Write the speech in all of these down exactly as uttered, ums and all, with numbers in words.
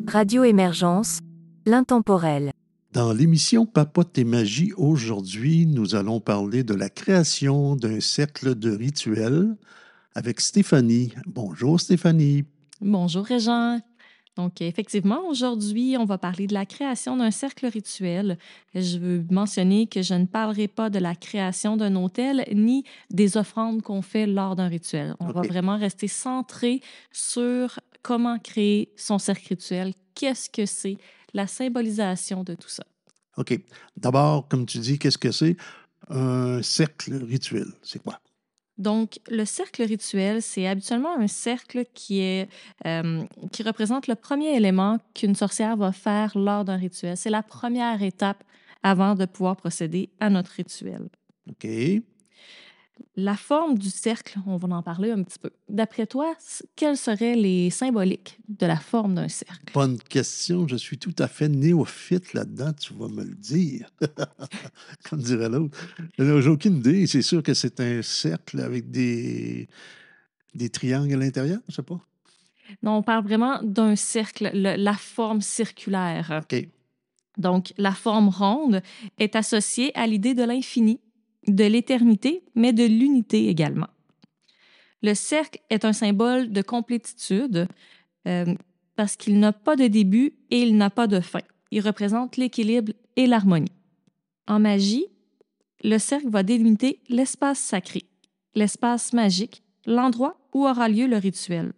Radio Émergence, l'intemporel. Dans l'émission Papote et Magie, aujourd'hui, nous allons parler de la création d'un cercle de rituels avec Stéphanie. Bonjour Stéphanie. Bonjour Régent. Donc, effectivement, aujourd'hui, on va parler de la création d'un cercle rituel. Je veux mentionner que je ne parlerai pas de la création d'un autel ni des offrandes qu'on fait lors d'un rituel. On Okay. va vraiment rester centré sur comment créer son cercle rituel, qu'est-ce que c'est, la symbolisation de tout ça. OK. D'abord, comme tu dis, qu'est-ce que c'est un cercle rituel? C'est quoi? Donc, le cercle rituel, c'est habituellement un cercle qui, est, euh, qui représente le premier élément qu'une sorcière va faire lors d'un rituel. C'est la première étape avant de pouvoir procéder à notre rituel. OK. La forme du cercle, on va en parler un petit peu. D'après toi, quels seraient les symboliques de la forme d'un cercle? Bonne question. Je suis tout à fait néophyte là-dedans, tu vas me le dire. Comme dirait l'autre. J'ai aucune idée. C'est sûr que c'est un cercle avec des, des triangles à l'intérieur, je sais pas. Non, on parle vraiment d'un cercle, le- la forme circulaire. OK. Donc, la forme ronde est associée à l'idée de l'infini, de l'éternité, mais de l'unité également. Le cercle est un symbole de complétitude euh, parce qu'il n'a pas de début et il n'a pas de fin. Il représente l'équilibre et l'harmonie. En magie, le cercle va délimiter l'espace sacré, l'espace magique, l'endroit où aura lieu le rituel.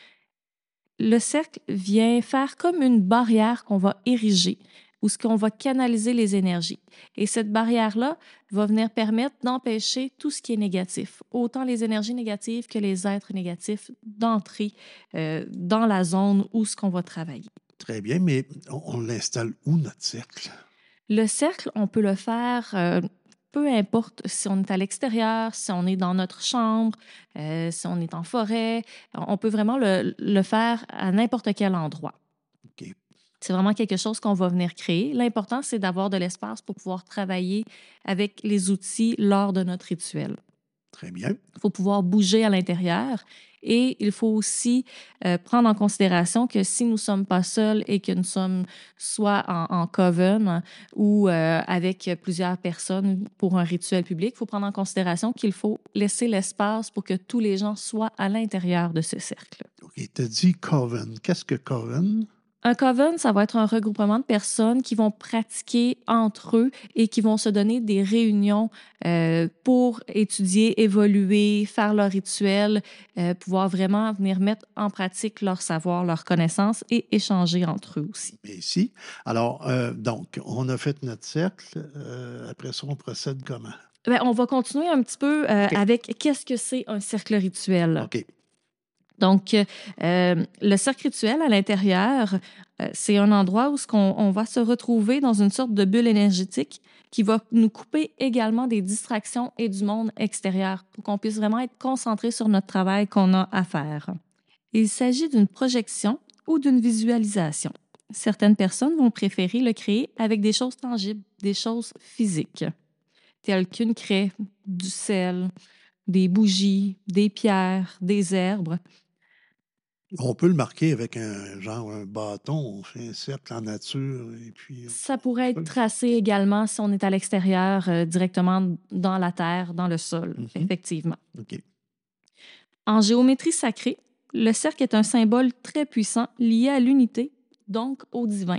Le cercle vient faire comme une barrière qu'on va ériger, où ce qu'on va canaliser les énergies. Et cette barrière-là va venir permettre d'empêcher tout ce qui est négatif, autant les énergies négatives que les êtres négatifs d'entrer euh, dans la zone où ce qu'on va travailler. Très bien, mais on, on l'installe où, notre cercle? Le cercle, on peut le faire euh, peu importe si on est à l'extérieur, si on est dans notre chambre, euh, si on est en forêt. On peut vraiment le, le faire à n'importe quel endroit. OK. C'est vraiment quelque chose qu'on va venir créer. L'important, c'est d'avoir de l'espace pour pouvoir travailler avec les outils lors de notre rituel. Très bien. Il faut pouvoir bouger à l'intérieur et il faut aussi euh, prendre en considération que si nous ne sommes pas seuls et que nous sommes soit en, en coven ou euh, avec plusieurs personnes pour un rituel public, il faut prendre en considération qu'il faut laisser l'espace pour que tous les gens soient à l'intérieur de ce cercle. OK. Tu as dit coven. Qu'est-ce que coven? Un coven, ça va être un regroupement de personnes qui vont pratiquer entre eux et qui vont se donner des réunions euh, pour étudier, évoluer, faire leur rituel, euh, pouvoir vraiment venir mettre en pratique leur savoir, leurs connaissances et échanger entre eux aussi. Mais ici. Alors, euh, donc, on a fait notre cercle. Euh, après ça, on procède comment? Bien, on va continuer un petit peu euh, OK. avec qu'est-ce que c'est un cercle rituel. OK. Donc, euh, le cercle rituel à l'intérieur, euh, c'est un endroit où on, on va se retrouver dans une sorte de bulle énergétique qui va nous couper également des distractions et du monde extérieur pour qu'on puisse vraiment être concentré sur notre travail qu'on a à faire. Il s'agit d'une projection ou d'une visualisation. Certaines personnes vont préférer le créer avec des choses tangibles, des choses physiques, telles qu'une craie, du sel, des bougies, des pierres, des herbes. On peut le marquer avec un genre un bâton, on fait un cercle en nature et puis. Ça pourrait être tracé également si on est à l'extérieur, euh, directement dans la terre, dans le sol, Mhm. effectivement. OK. En géométrie sacrée, le cercle est un symbole très puissant lié à l'unité, donc au divin.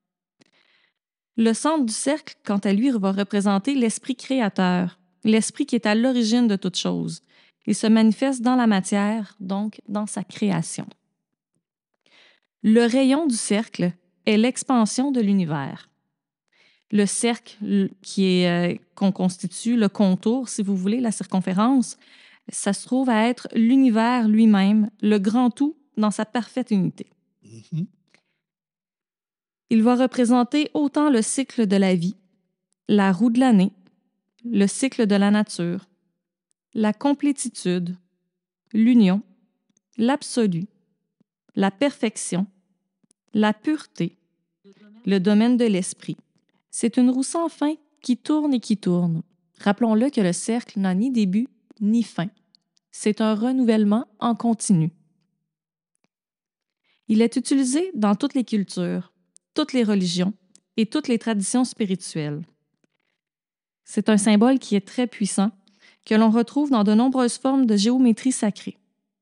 Le centre du cercle, quant à lui, va représenter l'esprit créateur, l'esprit qui est à l'origine de toute chose. Il se manifeste dans la matière, donc dans sa création. Le rayon du cercle est l'expansion de l'univers. Le cercle qui est, euh, qu'on constitue, le contour, si vous voulez, la circonférence, ça se trouve à être l'univers lui-même, le grand tout dans sa parfaite unité. Mhm. Il va représenter autant le cycle de la vie, la roue de l'année, le cycle de la nature, la complétitude, l'union, l'absolu, la perfection, la pureté, le domaine de l'esprit. C'est une roue sans fin qui tourne et qui tourne. Rappelons-le que le cercle n'a ni début ni fin. C'est un renouvellement en continu. Il est utilisé dans toutes les cultures, toutes les religions et toutes les traditions spirituelles. C'est un symbole qui est très puissant, que l'on retrouve dans de nombreuses formes de géométrie sacrée.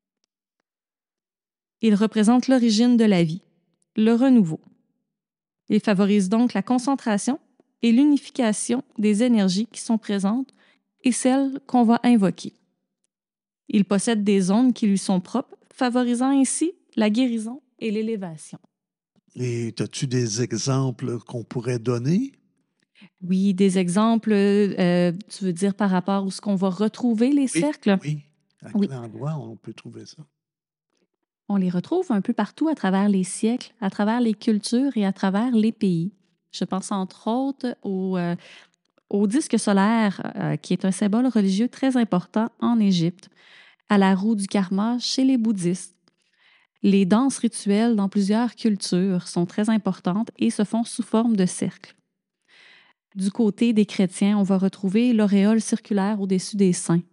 Il représente l'origine de la vie, le renouveau. Il favorise donc la concentration et l'unification des énergies qui sont présentes et celles qu'on va invoquer. Il possède des ondes qui lui sont propres, favorisant ainsi la guérison et l'élévation. Et as-tu des exemples qu'on pourrait donner? Oui, des exemples, euh, tu veux dire par rapport où ce qu'on va retrouver les Oui, cercles? oui. À Oui. quel endroit on peut trouver ça? On les retrouve un peu partout à travers les siècles, à travers les cultures et à travers les pays. Je pense entre autres au, euh, au disque solaire, euh, qui est un symbole religieux très important en Égypte, à la roue du karma chez les bouddhistes. Les danses rituelles dans plusieurs cultures sont très importantes et se font sous forme de cercle. Du côté des chrétiens, on va retrouver l'auréole circulaire au-dessus des saints.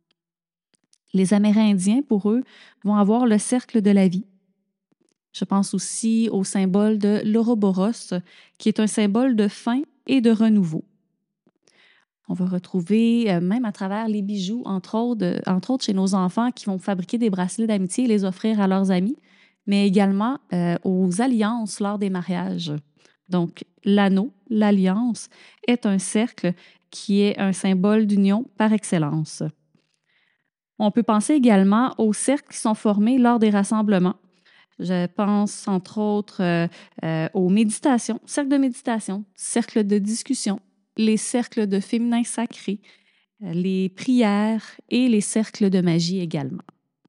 Les Amérindiens, pour eux, vont avoir le cercle de la vie. Je pense aussi au symbole de l'Ouroboros, qui est un symbole de fin et de renouveau. On va retrouver, euh, même à travers les bijoux, entre autres, euh, entre autres chez nos enfants qui vont fabriquer des bracelets d'amitié et les offrir à leurs amis, mais également euh, aux alliances lors des mariages. Donc, l'anneau, l'alliance, est un cercle qui est un symbole d'union par excellence. On peut penser également aux cercles qui sont formés lors des rassemblements. Je pense, entre autres, euh, euh, aux méditations, cercles de méditation, cercles de discussion, les cercles de féminin sacré, euh, les prières et les cercles de magie également.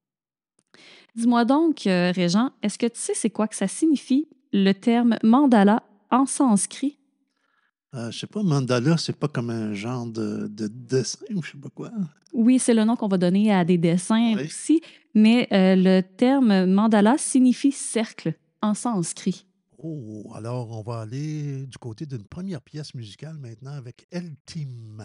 Dis-moi donc, euh, Régent, est-ce que tu sais c'est quoi que ça signifie le terme mandala en sanskrit? Euh, je sais pas, mandala, c'est pas comme un genre de, de dessin ou je sais pas quoi. Oui, c'est le nom qu'on va donner à des dessins Oui. aussi, mais euh, le terme mandala signifie cercle en sanskrit. Oh, alors on va aller du côté d'une première pièce musicale maintenant avec El Team.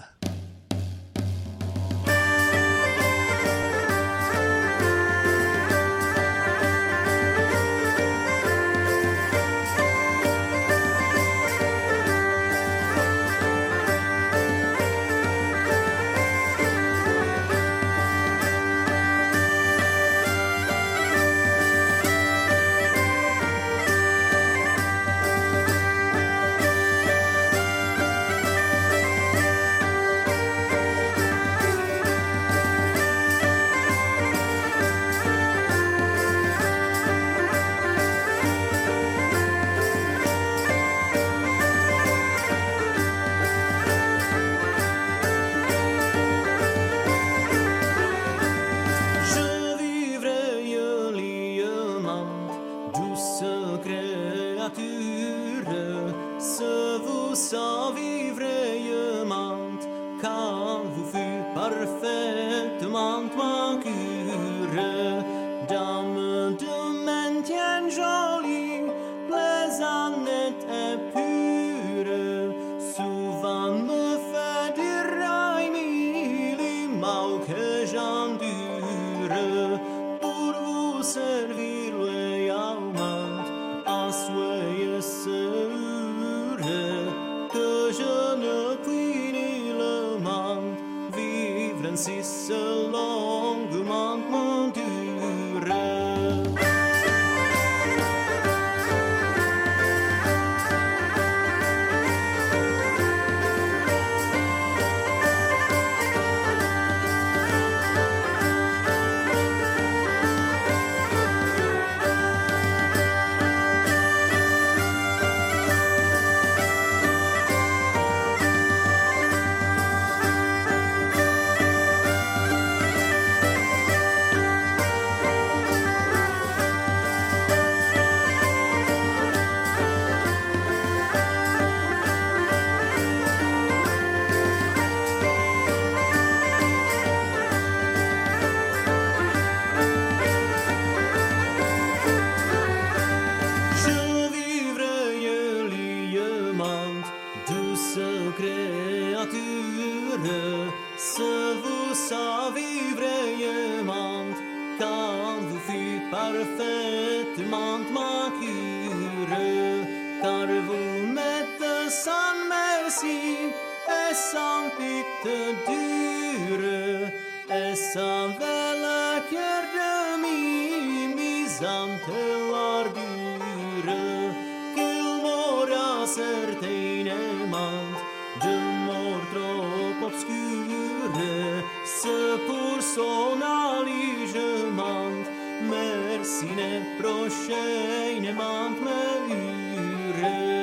sin e sans pictadure e sans vela chiar de mi misante l'ardure qu'il m'aura certainement de mort trop obscure se pour son alligement merci ne prochainement me ure.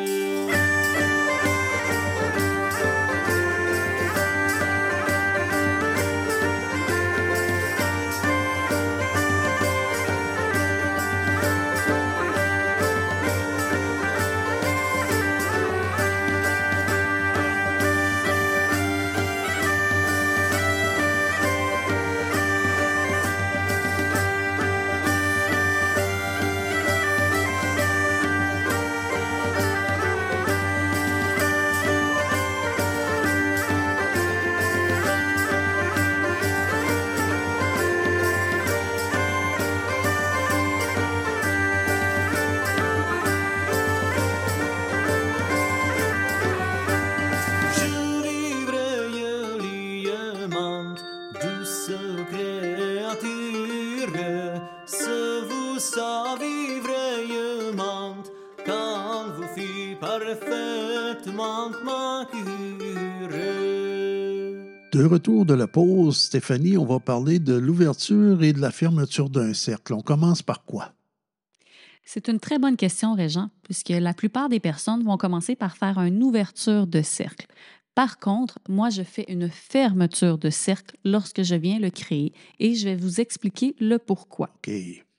De retour de la pause, Stéphanie, on va parler de l'ouverture et de la fermeture d'un cercle. On commence par quoi? C'est une très bonne question, Régent, puisque la plupart des personnes vont commencer par faire une ouverture de cercle. Par contre, moi, je fais une fermeture de cercle lorsque je viens le créer et je vais vous expliquer le pourquoi. OK.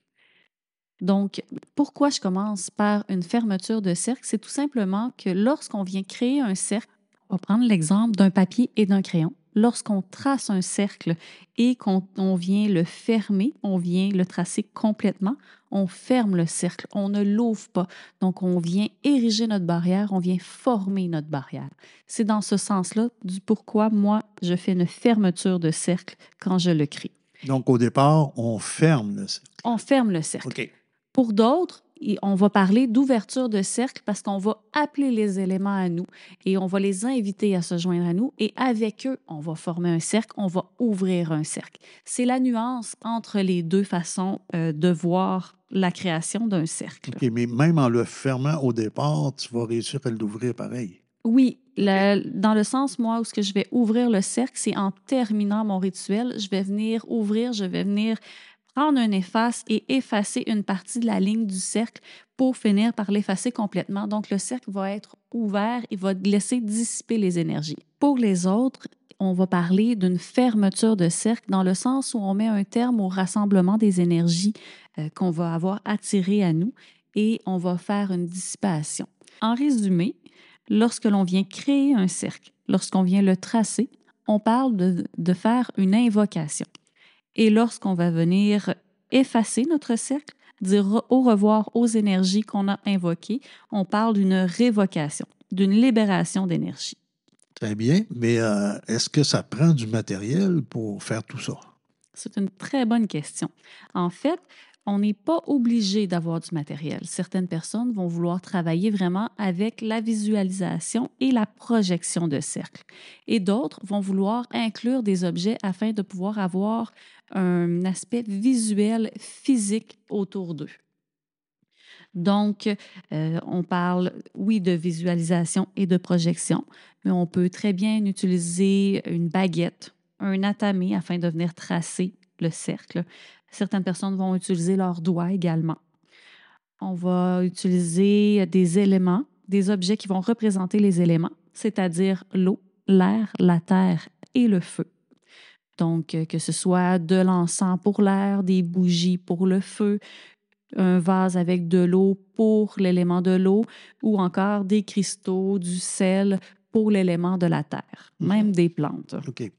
Donc, pourquoi je commence par une fermeture de cercle? C'est tout simplement que lorsqu'on vient créer un cercle, on va prendre l'exemple d'un papier et d'un crayon. Lorsqu'on trace un cercle et qu'on on vient le fermer, on vient le tracer complètement, on ferme le cercle, on ne l'ouvre pas. Donc, on vient ériger notre barrière, on vient former notre barrière. C'est dans ce sens-là du pourquoi moi, je fais une fermeture de cercle quand je le crée. Donc, au départ, on ferme le cercle. On ferme le cercle. OK. Pour d'autres, on va parler d'ouverture de cercle parce qu'on va appeler les éléments à nous et on va les inviter à se joindre à nous et avec eux, on va former un cercle, on va ouvrir un cercle. C'est la nuance entre les deux façons euh, de voir la création d'un cercle. OK, mais même en le fermant au départ, tu vas réussir à l'ouvrir pareil. Oui, la, dans le sens, moi, où ce que je vais ouvrir le cercle, c'est en terminant mon rituel, je vais venir ouvrir, je vais venir prendre un efface et effacer une partie de la ligne du cercle pour finir par l'effacer complètement. Donc, le cercle va être ouvert et va laisser dissiper les énergies. Pour les autres, on va parler d'une fermeture de cercle dans le sens où on met un terme au rassemblement des énergies euh, qu'on va avoir attirées à nous et on va faire une dissipation. En résumé, lorsque l'on vient créer un cercle, lorsqu'on vient le tracer, on parle de, de faire une invocation. Et lorsqu'on va venir effacer notre cercle, dire au revoir aux énergies qu'on a invoquées, on parle d'une révocation, d'une libération d'énergie. Très bien, mais euh, est-ce que ça prend du matériel pour faire tout ça? C'est une très bonne question. En fait, on n'est pas obligé d'avoir du matériel. Certaines personnes vont vouloir travailler vraiment avec la visualisation et la projection de cercles. Et d'autres vont vouloir inclure des objets afin de pouvoir avoir un aspect visuel, physique autour d'eux. Donc, euh, on parle, oui, de visualisation et de projection, mais on peut très bien utiliser une baguette, un atamé afin de venir tracer le cercle. Certaines personnes vont utiliser leurs doigts également. On va utiliser des éléments, des objets qui vont représenter les éléments, c'est-à-dire l'eau, l'air, la terre et le feu. Donc, que ce soit de l'encens pour l'air, des bougies pour le feu, un vase avec de l'eau pour l'élément de l'eau ou encore des cristaux, du sel pour l'élément de la terre, mmh. Même des plantes. OK.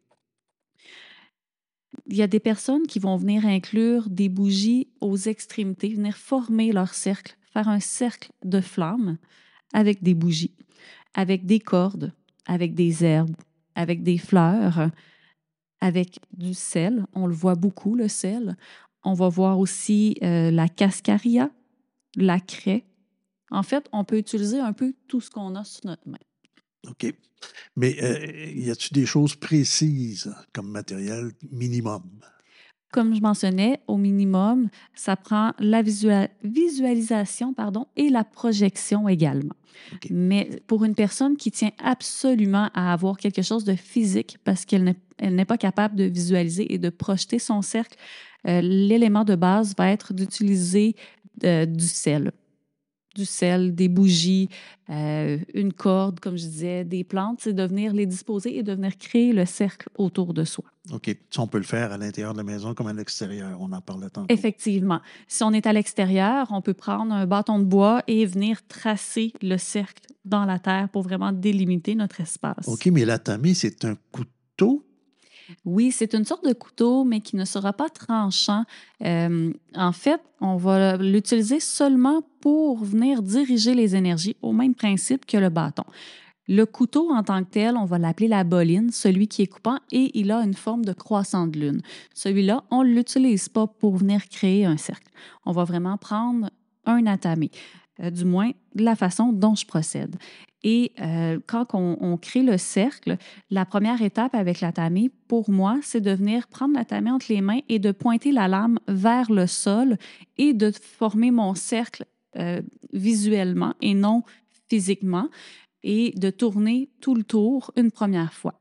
Il y a des personnes qui vont venir inclure des bougies aux extrémités, venir former leur cercle, faire un cercle de flammes avec des bougies, avec des cordes, avec des herbes, avec des fleurs, avec du sel. On le voit beaucoup, le sel. On va voir aussi euh, la cascaria, la craie. En fait, on peut utiliser un peu tout ce qu'on a sur notre main. OK. Mais euh, y a-t-il des choses précises comme matériel minimum? Comme je mentionnais, au minimum, ça prend la visua- visualisation pardon, et la projection également. OK. Mais pour une personne qui tient absolument à avoir quelque chose de physique parce qu'elle n'est, elle n'est pas capable de visualiser et de projeter son cercle, euh, l'élément de base va être d'utiliser euh, du sel. Du sel, des bougies, euh, une corde, comme je disais, des plantes, c'est de venir les disposer et de venir créer le cercle autour de soi. OK. Ça, on peut le faire à l'intérieur de la maison comme à l'extérieur. On en parlait tantôt. Effectivement. Si on est à l'extérieur, on peut prendre un bâton de bois et venir tracer le cercle dans la terre pour vraiment délimiter notre espace. OK, mais l'atami, c'est un couteau? Oui, c'est une sorte de couteau, mais qui ne sera pas tranchant. Euh, en fait, on va l'utiliser seulement pour venir diriger les énergies au même principe que le bâton. Le couteau en tant que tel, on va l'appeler la boline, celui qui est coupant, et il a une forme de croissant de lune. Celui-là, on ne l'utilise pas pour venir créer un cercle. On va vraiment prendre un atami, euh, du moins de la façon dont je procède. Et euh, quand on, on crée le cercle, la première étape avec l'atami, pour moi, c'est de venir prendre l'atami entre les mains et de pointer la lame vers le sol et de former mon cercle euh, visuellement et non physiquement, et de tourner tout le tour une première fois.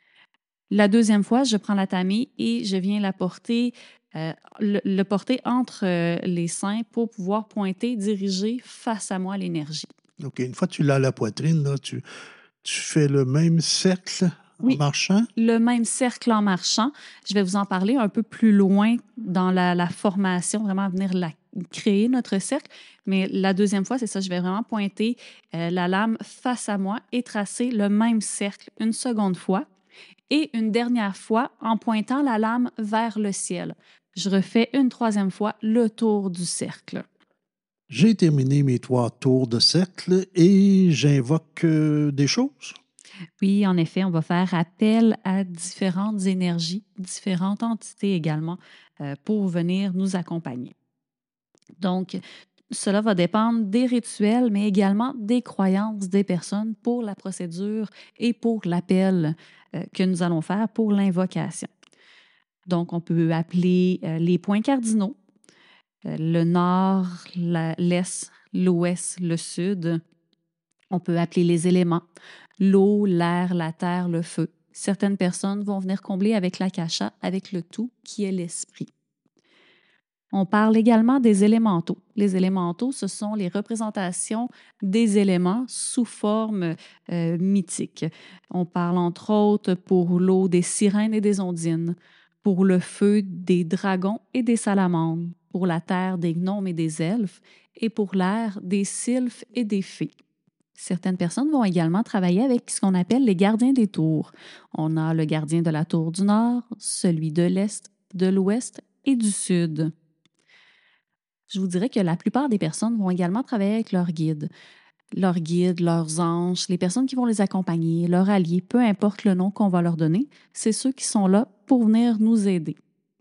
La deuxième fois, je prends l'atami et je viens la porter, euh, le, le porter entre euh, les seins pour pouvoir pointer, diriger face à moi l'énergie. OK. Une fois que tu l'as à la poitrine, là, tu, tu fais le même cercle en Oui. marchant? Le même cercle en marchant. Je vais vous en parler un peu plus loin dans la, la formation, vraiment venir la, créer notre cercle. Mais la deuxième fois, c'est ça, je vais vraiment pointer euh, la lame face à moi et tracer le même cercle une seconde fois. Et une dernière fois en pointant la lame vers le ciel. Je refais une troisième fois le tour du cercle. J'ai terminé mes trois tours de cercle et j'invoque euh, des choses. Oui, en effet, on va faire appel à différentes énergies, différentes entités également, euh, pour venir nous accompagner. Donc, cela va dépendre des rituels, mais également des croyances des personnes pour la procédure et pour l'appel euh, que nous allons faire pour l'invocation. Donc, on peut appeler euh, les points cardinaux, euh, le nord, la, l'est, l'ouest, le sud. On peut appeler les éléments, l'eau, l'air, la terre, le feu. Certaines personnes vont venir combler avec l'akasha, avec le tout qui est l'esprit. On parle également des élémentaux. Les élémentaux, ce sont les représentations des éléments sous forme euh, mythique. On parle entre autres pour l'eau des sirènes et des ondines, pour le feu des dragons et des salamandres, pour la terre des gnomes et des elfes, et pour l'air des sylphes et des fées. Certaines personnes vont également travailler avec ce qu'on appelle les gardiens des tours. On a le gardien de la tour du Nord, celui de l'Est, de l'Ouest et du Sud. Je vous dirais que la plupart des personnes vont également travailler avec leurs guides. Leurs guides, leurs anges, les personnes qui vont les accompagner, leurs alliés, peu importe le nom qu'on va leur donner, c'est ceux qui sont là pour venir nous aider.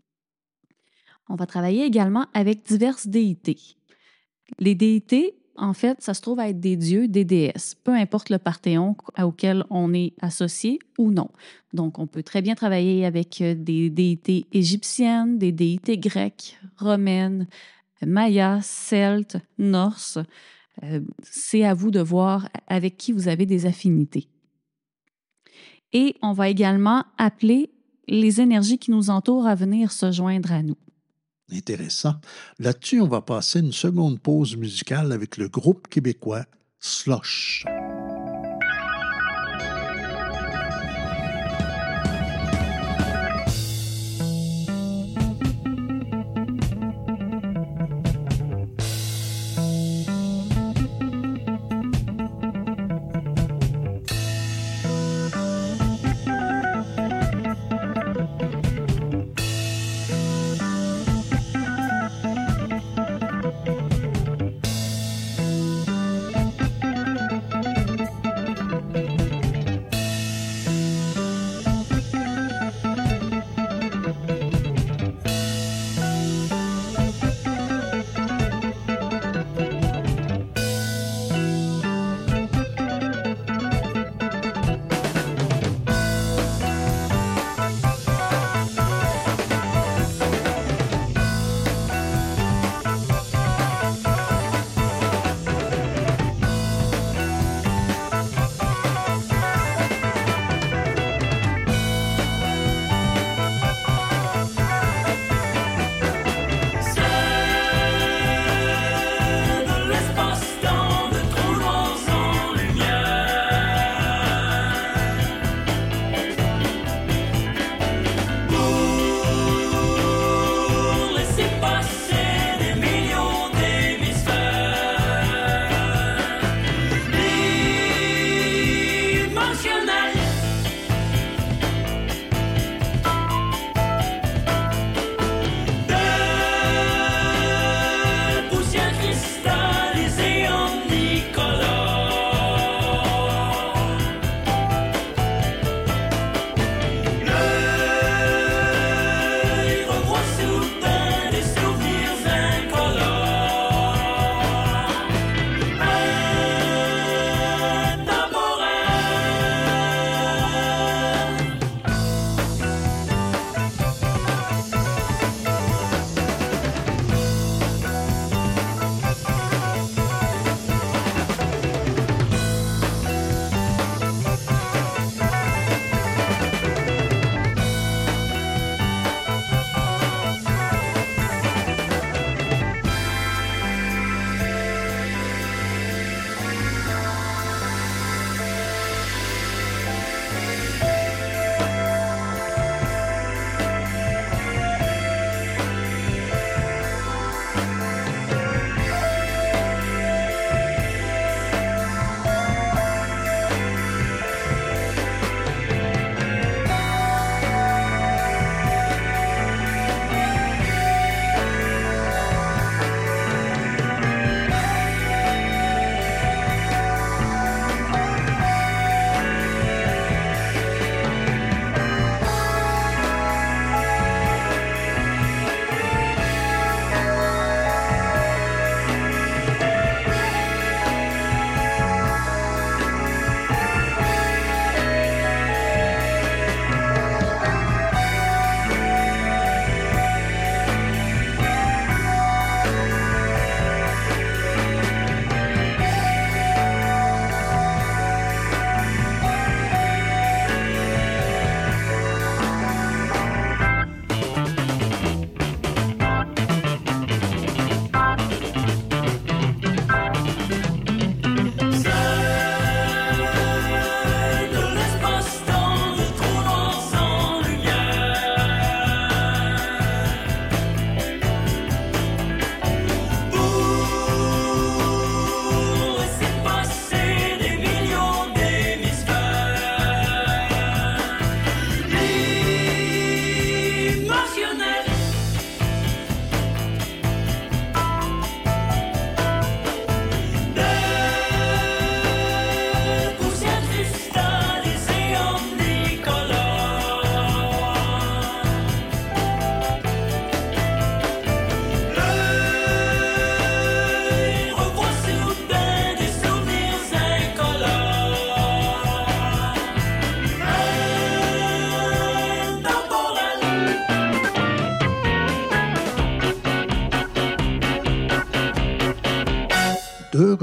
On va travailler également avec diverses déités. Les déités, en fait, ça se trouve à être des dieux, des déesses, peu importe le panthéon auquel on est associé ou non. Donc, on peut très bien travailler avec des déités égyptiennes, des déités grecques, romaines, mayas, celtes, norses. Euh, c'est à vous de voir avec qui vous avez des affinités. Et on va également appeler les énergies qui nous entourent à venir se joindre à nous. Intéressant. Là-dessus, on va passer une seconde pause musicale avec le groupe québécois Slush.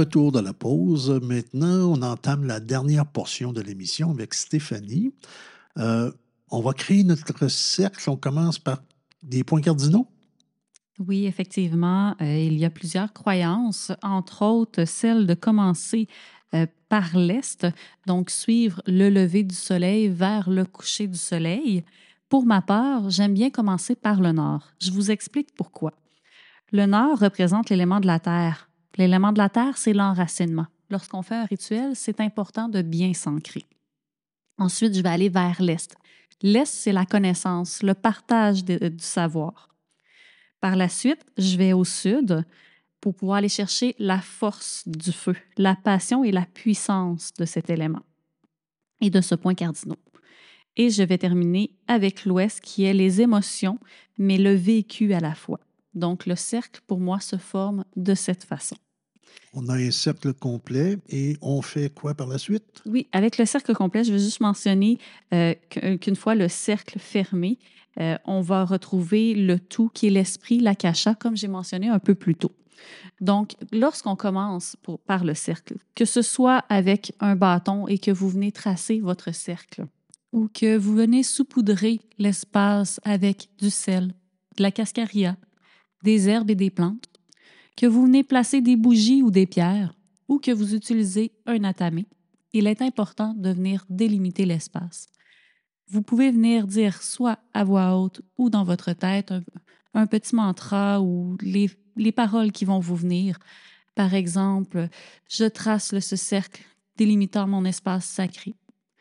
retour de la pause. Maintenant, on entame la dernière portion de l'émission avec Stéphanie. Euh, on va créer notre cercle. On commence par des points cardinaux. Oui, effectivement, euh, il y a plusieurs croyances, entre autres celle de commencer euh, par l'Est, donc suivre le lever du soleil vers le coucher du soleil. Pour ma part, j'aime bien commencer par le Nord. Je vous explique pourquoi. Le Nord représente l'élément de la terre. L'élément de la terre, c'est l'enracinement. Lorsqu'on fait un rituel, c'est important de bien s'ancrer. Ensuite, je vais aller vers l'Est. L'Est, c'est la connaissance, le partage de, du savoir. Par la suite, je vais au Sud pour pouvoir aller chercher la force du feu, la passion et la puissance de cet élément et de ce point cardinal. Et je vais terminer avec l'Ouest qui est les émotions, mais le vécu à la fois. Donc, le cercle, pour moi, se forme de cette façon. On a un cercle complet et on fait quoi par la suite? Oui, avec le cercle complet, je veux juste mentionner euh, qu'une fois le cercle fermé, euh, on va retrouver le tout qui est l'esprit, l'akasha, comme j'ai mentionné un peu plus tôt. Donc, lorsqu'on commence pour, par le cercle, que ce soit avec un bâton et que vous venez tracer votre cercle, ou que vous venez saupoudrer l'espace avec du sel, de la cascaria, des herbes et des plantes, que vous venez placer des bougies ou des pierres, ou que vous utilisez un atamé, il est important de venir délimiter l'espace. Vous pouvez venir dire soit à voix haute ou dans votre tête un, un petit mantra ou les, les paroles qui vont vous venir. Par exemple, je trace le, ce cercle délimitant mon espace sacré.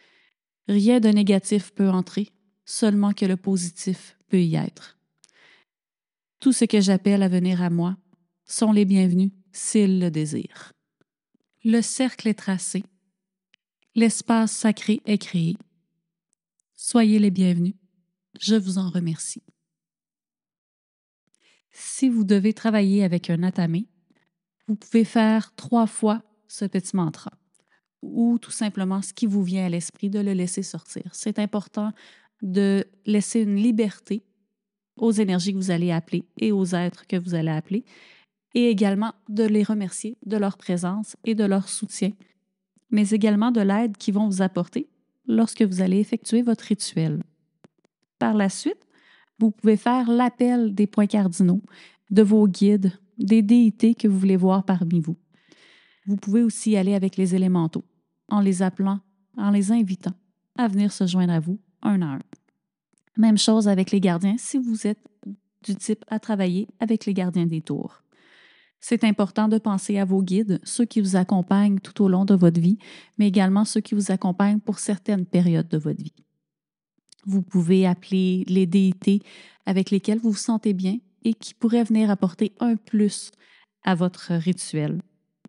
Rien de négatif peut entrer, seulement que le positif peut y être. Tout ce que j'appelle à venir à moi sont les bienvenus s'ils le désirent. Le cercle est tracé. L'espace sacré est créé. Soyez les bienvenus. Je vous en remercie. Si vous devez travailler avec un atamé, vous pouvez faire trois fois ce petit mantra ou tout simplement ce qui vous vient à l'esprit, de le laisser sortir. C'est important de laisser une liberté aux énergies que vous allez appeler et aux êtres que vous allez appeler, et également de les remercier de leur présence et de leur soutien, mais également de l'aide qu'ils vont vous apporter lorsque vous allez effectuer votre rituel. Par la suite, vous pouvez faire l'appel des points cardinaux, de vos guides, des déités que vous voulez voir parmi vous. Vous pouvez aussi aller avec les élémentaux, en les appelant, en les invitant à venir se joindre à vous un à un. Même chose avec les gardiens si vous êtes du type à travailler avec les gardiens des tours. C'est important de penser à vos guides, ceux qui vous accompagnent tout au long de votre vie, mais également ceux qui vous accompagnent pour certaines périodes de votre vie. Vous pouvez appeler les déités avec lesquelles vous vous sentez bien et qui pourraient venir apporter un plus à votre rituel.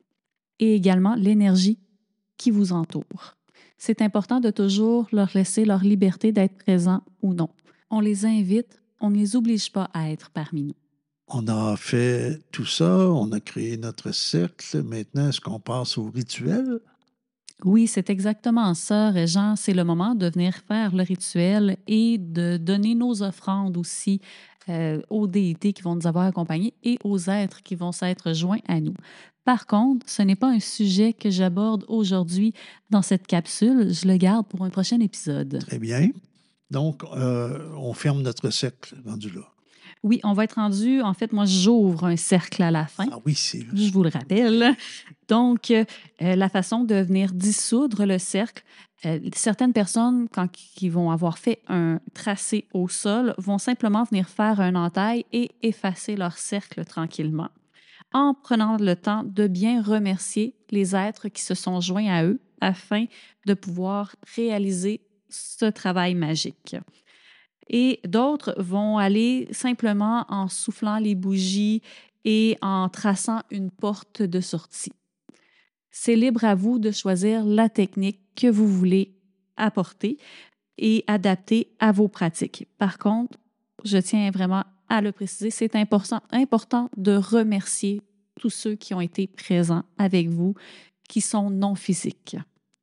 Et également l'énergie qui vous entoure. C'est important de toujours leur laisser leur liberté d'être présents ou non. On les invite, on ne les oblige pas à être parmi nous. On a fait tout ça, on a créé notre cercle. Maintenant, est-ce qu'on passe au rituel? Oui, c'est exactement ça, Régent. C'est le moment de venir faire le rituel et de donner nos offrandes aussi euh, aux déités qui vont nous avoir accompagnés et aux êtres qui vont s'être joints à nous. Par contre, ce n'est pas un sujet que j'aborde aujourd'hui dans cette capsule. Je le garde pour un prochain épisode. Très bien. Donc, euh, on ferme notre cercle rendu là. Oui, on va être rendu, en fait, moi, j'ouvre un cercle à la fin. Ah oui, c'est... Je vous le rappelle. Donc, euh, la façon de venir dissoudre le cercle, euh, certaines personnes, quand ils vont avoir fait un tracé au sol, vont simplement venir faire un entaille et effacer leur cercle tranquillement, en prenant le temps de bien remercier les êtres qui se sont joints à eux afin de pouvoir réaliser ce travail magique. Et d'autres vont aller simplement en soufflant les bougies et en traçant une porte de sortie. C'est libre à vous de choisir la technique que vous voulez apporter et adapter à vos pratiques. Par contre, je tiens vraiment à le préciser, c'est important, important de remercier tous ceux qui ont été présents avec vous, qui sont non physiques.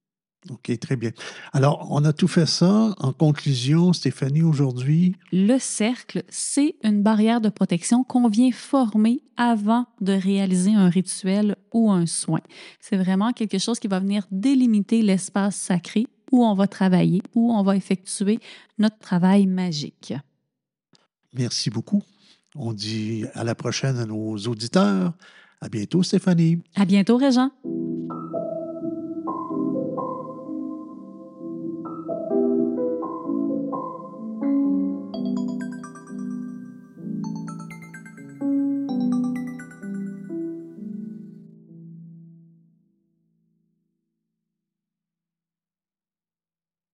OK, très bien. Alors, on a tout fait ça. En conclusion, Stéphanie, aujourd'hui... Le cercle, c'est une barrière de protection qu'on vient former avant de réaliser un rituel ou un soin. C'est vraiment quelque chose qui va venir délimiter l'espace sacré où on va travailler, où on va effectuer notre travail magique. Merci beaucoup. On dit à la prochaine à nos auditeurs. À bientôt, Stéphanie. À bientôt, Régent.